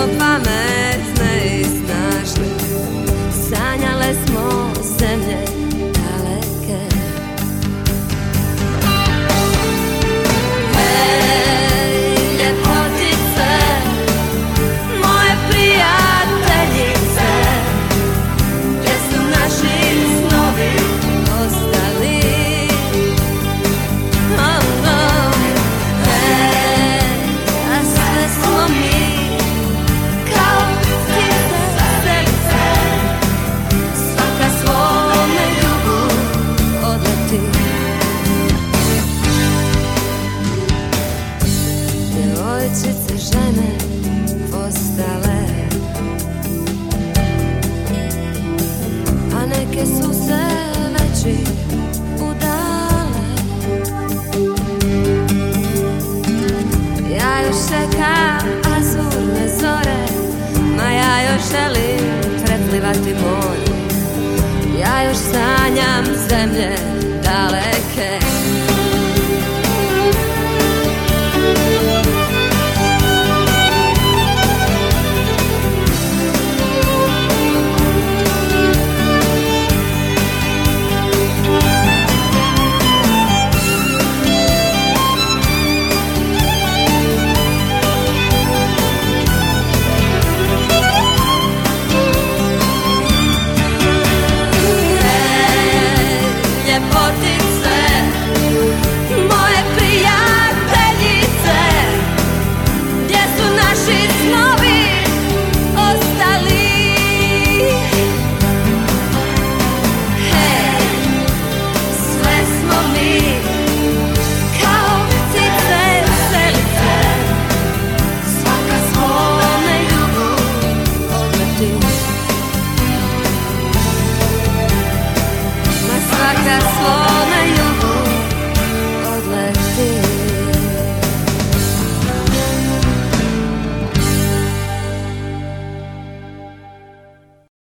pametne i snažne, sanjale smo zemlje daleke. Hej, ljepotice, moje prijateljice, gdje su naši snovi ostali? Djevojčice, žene postale, a neke su se već i udale. Ja još čekam azurne zore, ma ja još želim preplivati more. Ja još sanjam zemlje daleke.